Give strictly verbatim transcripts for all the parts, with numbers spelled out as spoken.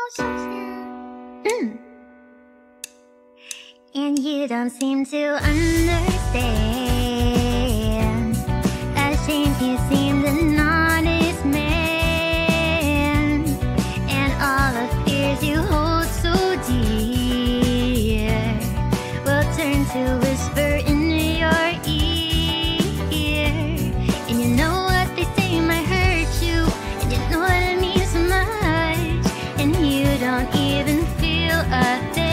Mm. And you don't seem to understand. Ashamed you seem an honest man, and all the fears you hold so dear will turn to whisper in your ear. And you know what they say might hurt you, and you know that it means so much, and you don't even feel a thing.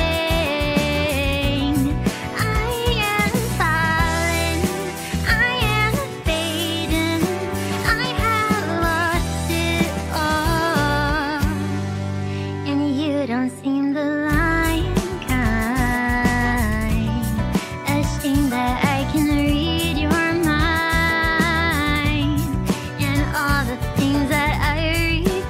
You don't seem the lying kind. Ashamed that I can read your mind, and all the things that I read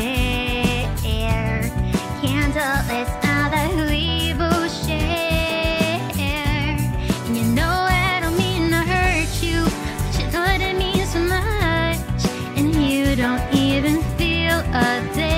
there can't tell us now that we both share. And you know I don't mean to hurt you, but you know that it means so much, and you don't even feel a thing.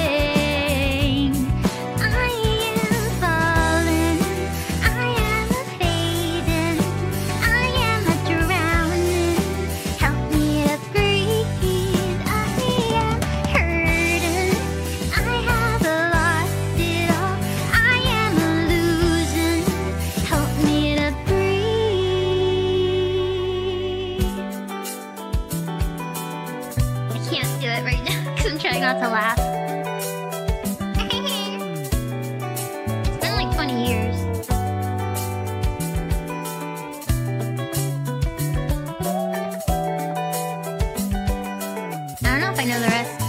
I can't do it right now because I'm trying not to laugh. It's been like twenty years. I don't know if I know the rest.